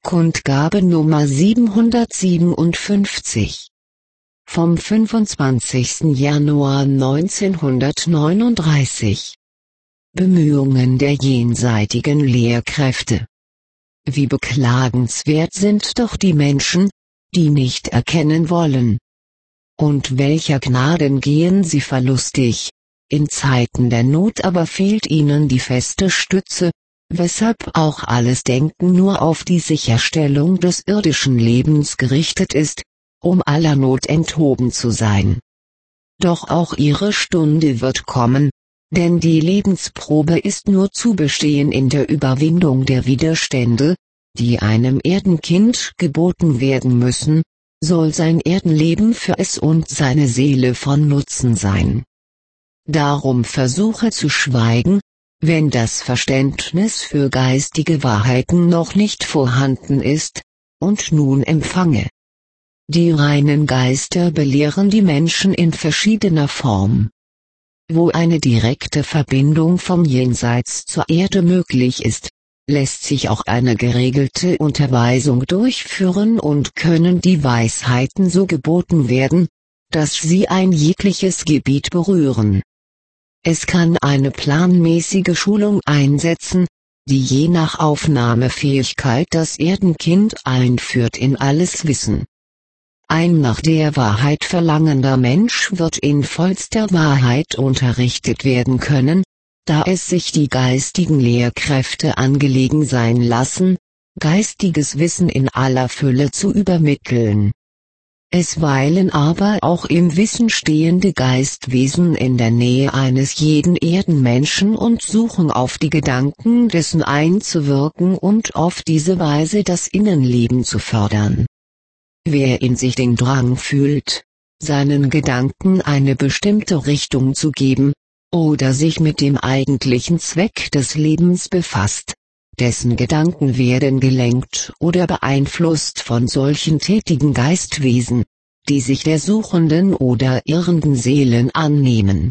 Kundgabe Nummer 757. Vom 25. Januar 1939. Bemühungen der jenseitigen Lehrkräfte. Wie beklagenswert sind doch die Menschen, die nicht erkennen wollen. Und welcher Gnaden gehen sie verlustig, in Zeiten der Not aber fehlt ihnen die feste Stütze, weshalb auch alles Denken nur auf die Sicherstellung des irdischen Lebens gerichtet ist, um aller Not enthoben zu sein. Doch auch ihre Stunde wird kommen, denn die Lebensprobe ist nur zu bestehen in der Überwindung der Widerstände, die einem Erdenkind geboten werden müssen, soll sein Erdenleben für es und seine Seele von Nutzen sein. Darum versuche zu schweigen, wenn das Verständnis für geistige Wahrheiten noch nicht vorhanden ist, und nun empfange. Die reinen Geister belehren die Menschen in verschiedener Form. Wo eine direkte Verbindung vom Jenseits zur Erde möglich ist, lässt sich auch eine geregelte Unterweisung durchführen und können die Weisheiten so geboten werden, dass sie ein jegliches Gebiet berühren. Es kann eine planmäßige Schulung einsetzen, die je nach Aufnahmefähigkeit das Erdenkind einführt in alles Wissen. Ein nach der Wahrheit verlangender Mensch wird in vollster Wahrheit unterrichtet werden können, da es sich die geistigen Lehrkräfte angelegen sein lassen, geistiges Wissen in aller Fülle zu übermitteln. Es weilen aber auch im Wissen stehende Geistwesen in der Nähe eines jeden Erdenmenschen und suchen auf die Gedanken dessen einzuwirken und auf diese Weise das Innenleben zu fördern. Wer in sich den Drang fühlt, seinen Gedanken eine bestimmte Richtung zu geben, oder sich mit dem eigentlichen Zweck des Lebens befasst, dessen Gedanken werden gelenkt oder beeinflusst von solchen tätigen Geistwesen, die sich der suchenden oder irrenden Seelen annehmen.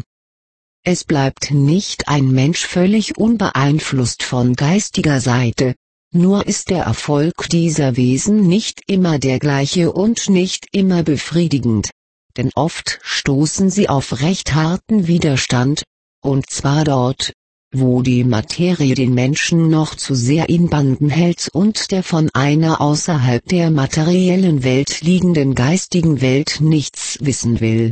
Es bleibt nicht ein Mensch völlig unbeeinflusst von geistiger Seite, nur ist der Erfolg dieser Wesen nicht immer der gleiche und nicht immer befriedigend, denn oft stoßen sie auf recht harten Widerstand, und zwar dort, wo die Materie den Menschen noch zu sehr in Banden hält und der von einer außerhalb der materiellen Welt liegenden geistigen Welt nichts wissen will.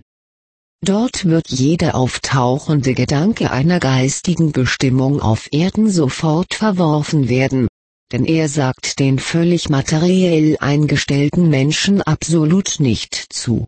Dort wird jeder auftauchende Gedanke einer geistigen Bestimmung auf Erden sofort verworfen werden, denn er sagt den völlig materiell eingestellten Menschen absolut nicht zu.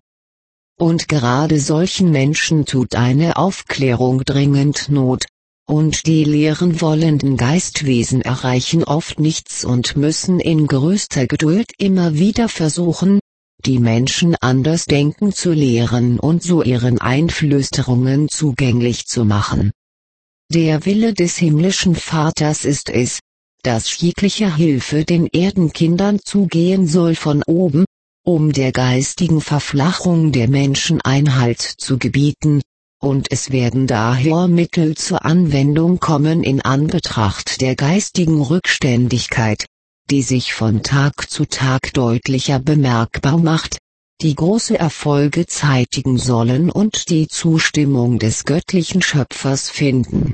Und gerade solchen Menschen tut eine Aufklärung dringend Not, und die lehren wollenden Geistwesen erreichen oft nichts und müssen in größter Geduld immer wieder versuchen, die Menschen anders denken zu lehren und so ihren Einflüsterungen zugänglich zu machen. Der Wille des himmlischen Vaters ist es, dass jegliche Hilfe den Erdenkindern zugehen soll von oben, um der geistigen Verflachung der Menschen Einhalt zu gebieten, und es werden daher Mittel zur Anwendung kommen in Anbetracht der geistigen Rückständigkeit, die sich von Tag zu Tag deutlicher bemerkbar macht, die große Erfolge zeitigen sollen und die Zustimmung des göttlichen Schöpfers finden.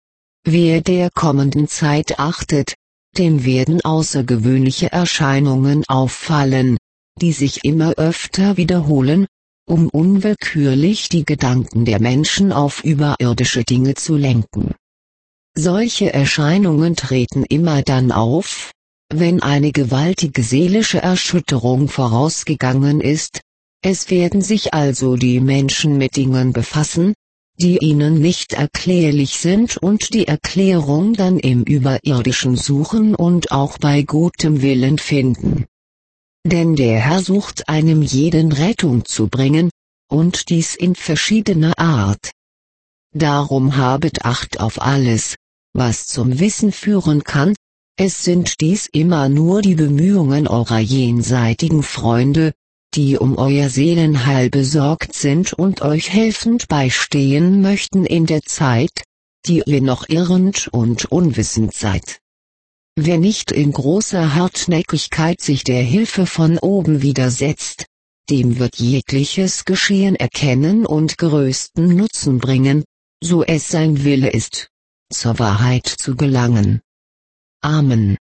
Wer der kommenden Zeit achtet, dem werden außergewöhnliche Erscheinungen auffallen, die sich immer öfter wiederholen, um unwillkürlich die Gedanken der Menschen auf überirdische Dinge zu lenken. Solche Erscheinungen treten immer dann auf, wenn eine gewaltige seelische Erschütterung vorausgegangen ist, es werden sich also die Menschen mit Dingen befassen, die ihnen nicht erklärlich sind und die Erklärung dann im Überirdischen suchen und auch bei gutem Willen finden. Denn der Herr sucht einem jeden Rettung zu bringen, und dies in verschiedener Art. Darum habet Acht auf alles, was zum Wissen führen kann, es sind dies immer nur die Bemühungen eurer jenseitigen Freunde, die um euer Seelenheil besorgt sind und euch helfend beistehen möchten in der Zeit, die ihr noch irrend und unwissend seid. Wer nicht in großer Hartnäckigkeit sich der Hilfe von oben widersetzt, dem wird jegliches Geschehen erkennen und größten Nutzen bringen, so es sein Wille ist, zur Wahrheit zu gelangen. Amen.